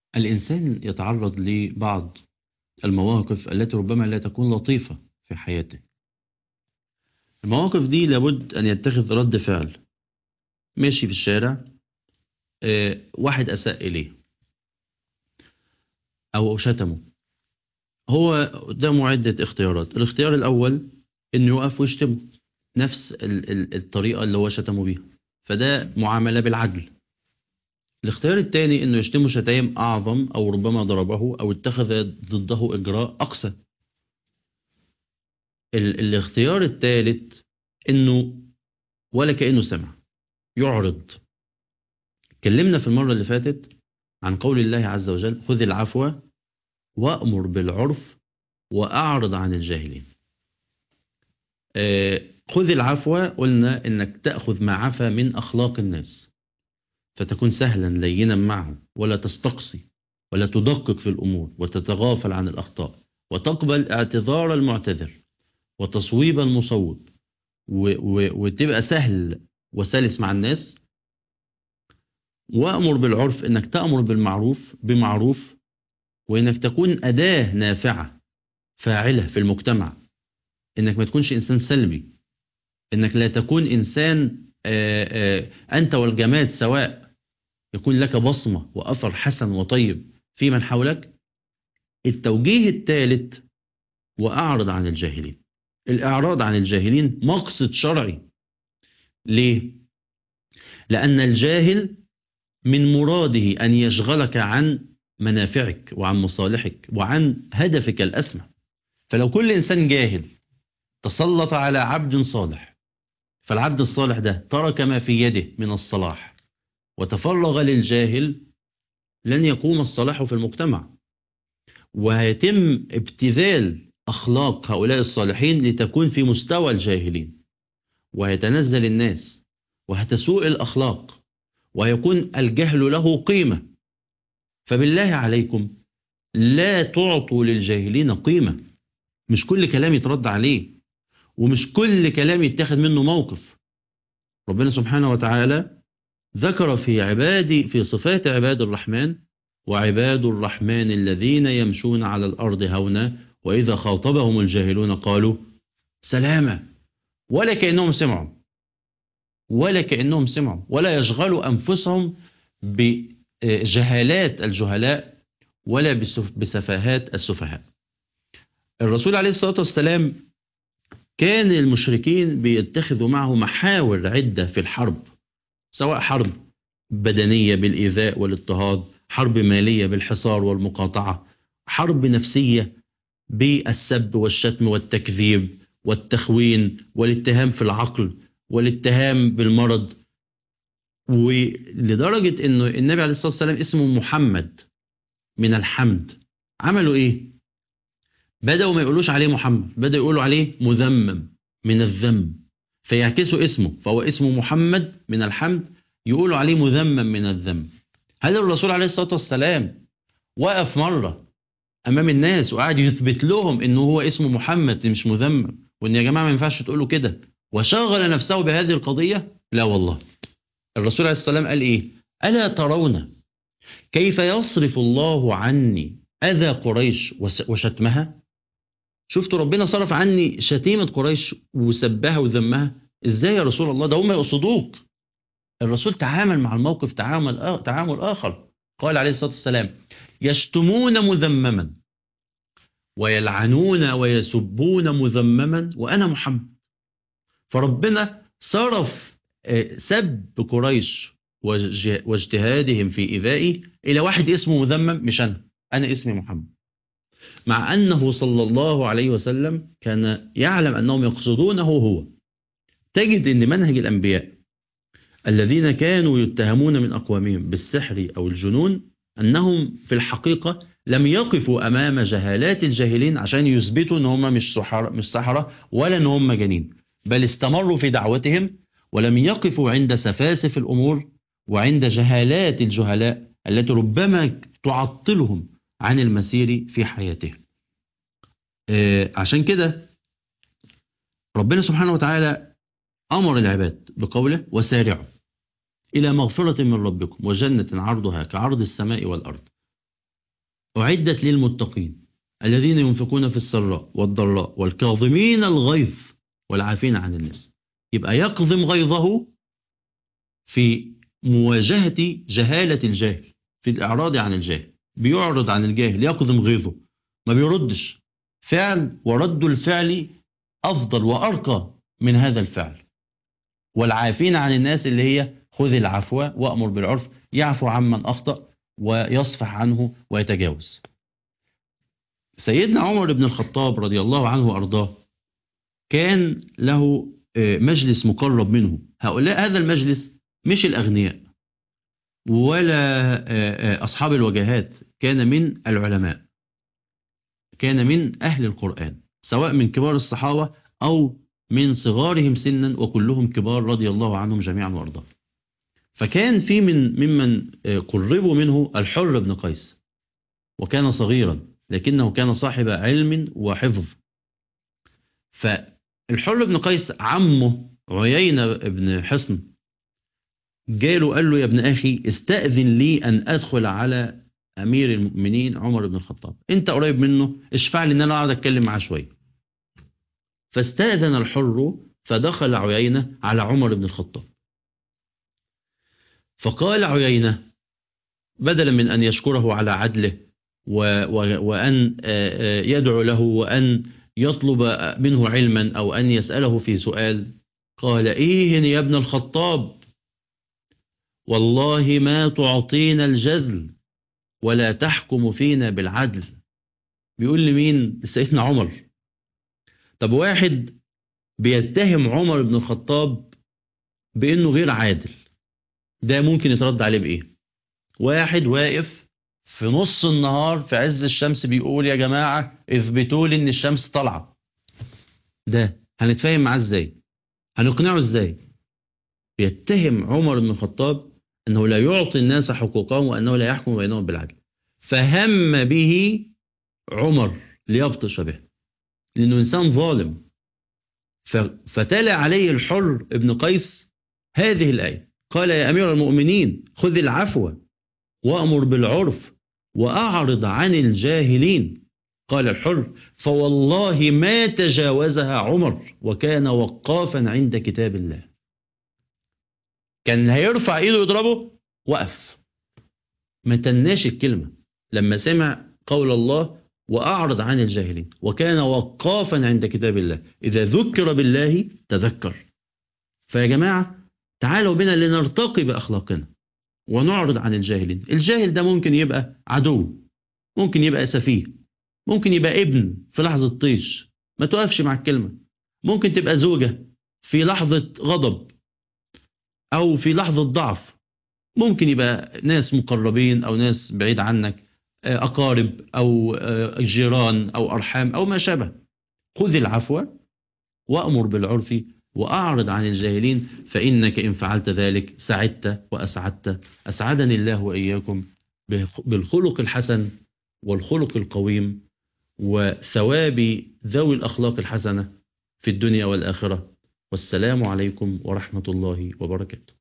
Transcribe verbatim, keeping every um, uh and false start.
الإنسان يتعرض لبعض المواقف التي ربما لا تكون لطيفة في حياته. المواقف دي لابد أن يتخذ رد فعل. ماشي في الشارع، آه، واحد أساء إليه أو شتمه. هو قدامه عدة اختيارات. الاختيار الأول إنه يقف ويشتمه نفس ال- ال- الطريقة اللي هو شتمه بيها، فده معاملة بالعدل. الاختيار الثاني إنه يشتمه شتايم أعظم، أو ربما ضربه أو اتخذ ضده إجراء أقسى. ال- الاختيار الثالث إنه ولا كأنه سمع، يعرض. اتكلمنا في المرة اللي فاتت عن قول الله عز وجل: خذ العفو وأمر بالعرف وأعرض عن الجاهلين. آه، خذ العفو، قلنا إنك تأخذ ما عفا من أخلاق الناس، فتكون سهلا لينا معهم، ولا تستقصي ولا تدقق في الأمور وتتغافل عن الأخطاء، وتقبل اعتذار المعتذر وتصويب المصوب، و- و- وتبقى سهل وسلس مع الناس. وأمر بالعرف، إنك تأمر بالمعروف بمعروف، وإنك تكون أداة نافعة فاعلة في المجتمع. إنك ما تكونش إنسان سلبي، إنك لا تكون إنسان آآ آآ أنت والجماد سواء، يكون لك بصمة وأثر حسن وطيب في من حولك. التوجيه الثالث: وأعرض عن الجاهلين. الإعراض عن الجاهلين مقصد شرعي. ليه؟ لأن الجاهل من مراده أن يشغلك عن منافعك وعن مصالحك وعن هدفك الأسمى. فلو كل إنسان جاهل تسلط على عبد صالح، فالعبد الصالح ده ترك ما في يده من الصلاح وتفرغ للجاهل، لن يقوم الصلاح في المجتمع، وهيتم ابتذال أخلاق هؤلاء الصالحين لتكون في مستوى الجاهلين، وهيتنزل الناس وهتسوء الأخلاق، ويكون الجهل له قيمة. فبالله عليكم لا تعطوا للجاهلين قيمة. مش كل كلام يترد عليه، ومش كل كلام يتخذ منه موقف. ربنا سبحانه وتعالى ذكر في عبادي في صفات عباد الرحمن: وعباد الرحمن الذين يمشون على الأرض هونا وإذا خاطبهم الجاهلون قالوا سلاما. ولا كأنهم سمعوا، ولا كأنهم سمعوا، ولا يشغلوا أنفسهم بجهالات الجهلاء ولا بسفاهات السفهاء. الرسول عليه الصلاة والسلام كان المشركين بيتخذوا معه محاور عدة في الحرب، سواء حرب بدنية بالإيذاء والاضطهاد، حرب مالية بالحصار والمقاطعة، حرب نفسية بالسب والشتم والتكذيب والتخوين والاتهام في العقل والاتهام بالمرض. ولدرجة انه النبي عليه الصلاة والسلام اسمه محمد من الحمد. عملوا ايه؟ بدأوا ما يقولوش عليه محمد، بدأوا يقولوا عليه مذمم من الذم، فيعكسوا اسمه، فهو اسمه محمد من الحمد، يقولوا عليه مذمم من الذم. هل الرسول عليه الصلاة والسلام وقف مرة أمام الناس وقعد يثبت لهم إنه هو اسمه محمد مش مذمم، وإن يا جماعة ما ينفعش تقولوا كده، وشغل نفسه بهذه القضية؟ لا والله. الرسول عليه الصلاة والسلام قال إيه؟ ألا ترون كيف يصرف الله عني أذى قريش وشتمها؟ شفتوا ربنا صرف عني شتيمة قريش وسبها وذمها ازاي يا رسول الله؟ ده هم يقصدوك. الرسول تعامل مع الموقف تعامل آخر تعامل آخر. قال عليه الصلاة والسلام: يشتمون مذمما ويلعنون ويسبون مذمما وأنا محمد. فربنا صرف آه، سب قريش واجتهادهم في إيذائي إلى واحد اسمه مذمم، مش أنا، أنا اسمي محمد. مع أنه صلى الله عليه وسلم كان يعلم أنهم يقصدونه هو. تجد أن منهج الأنبياء الذين كانوا يتهمون من أقوامهم بالسحر أو الجنون، أنهم في الحقيقة لم يقفوا أمام جهالات الجاهلين عشان يثبتوا أن هم مش سحرة مش سحرة ولا أن هم مجانين، بل استمروا في دعوتهم ولم يقفوا عند سفاسف الأمور وعند جهالات الجهلاء التي ربما تعطلهم عن المسير في حياتهم. آه، عشان كده ربنا سبحانه وتعالى أمر العباد بقوله: وسارعوا إلى مغفرة من ربكم وجنة عرضها كعرض السماء والأرض أعدت للمتقين الذين ينفقون في السراء والضراء والكاظمين الغيظ والعافين عن الناس. يبقى يكظم غيظه في مواجهة جهالة الجاهل، في الإعراض عن الجاهل، بيعرض عن الجاهل يكظم غيظه ما بيردش. فعل ورد الفعل أفضل وأرقى من هذا الفعل. والعافين عن الناس اللي هي خذ العفو وأمر بالعرف، يعفو عمن أخطأ ويصفح عنه ويتجاوز. سيدنا عمر بن الخطاب رضي الله عنه وأرضاه كان له مجلس مقرب منه. هؤلاء هذا المجلس مش الأغنياء ولا أصحاب الوجهات، كان من العلماء، كان من أهل القرآن، سواء من كبار الصحابة أو من صغارهم سنا، وكلهم كبار رضي الله عنهم جميعا وأرضاه. فكان في من ممن قربوا منه الحر بن قيس، وكان صغيرا لكنه كان صاحب علم وحفظ. فالحر بن قيس عمه عيينة بن حصن جاله قال له يا ابن أخي استأذن لي أن أدخل على أمير المؤمنين عمر بن الخطاب، أنت قريب منه، اشفع لي أن أنا أقعد أتكلم معاه شوية. فاستأذن الحر فدخل عيينة على عمر بن الخطاب، فقال عيينة بدلا من أن يشكره على عدله وأن يدعو له وأن يطلب منه علما أو أن يسأله في سؤال، قال إيه يا ابن الخطاب، والله ما تعطينا الجذل ولا تحكم فينا بالعدل. بيقول لمين؟ سيدنا عمر. طب واحد بيتهم عمر بن الخطاب بأنه غير عادل، ده ممكن يترد عليه بإيه؟ واحد واقف في نص النهار في عز الشمس بيقول يا جماعة اثبتوا لي ان الشمس طالعة، ده هنتفاهم معاه ازاي؟ هنقنعه ازاي؟ بيتهم عمر بن الخطاب انه لا يعطي الناس حقوقهم وانه لا يحكم بينهم بالعدل. فهم به عمر ليبطش به لانه انسان ظالم. فتلا عليه الحر بن قيس هذه الآية، قال يا أمير المؤمنين خذ العفو وأمر بالعرف وأعرض عن الجاهلين. قال الحر فوالله ما تجاوزها عمر وكان وقافا عند كتاب الله. كان هيرفع ايده يضربه، وقف ما تناش الكلمة لما سمع قول الله وأعرض عن الجاهلين، وكان وقافا عند كتاب الله، إذا ذكر بالله تذكر. فيا جماعة تعالوا بنا لنرتقي بأخلاقنا ونعرض عن الجاهلين. الجاهل ده ممكن يبقى عدو، ممكن يبقى سفيه، ممكن يبقى ابن في لحظة طيش ما توقفش مع الكلمة، ممكن تبقى زوجة في لحظة غضب أو في لحظة ضعف، ممكن يبقى ناس مقربين أو ناس بعيد عنك، أقارب أو جيران أو أرحام أو ما شابه. خذ العفو وأمر بالعرف وأعرض عن الجاهلين، فإنك إن فعلت ذلك سعدت وأسعدت. أسعدني الله وإياكم بالخلق الحسن والخلق القويم وثواب ذوي الأخلاق الحسنة في الدنيا والآخرة. والسلام عليكم ورحمة الله وبركاته.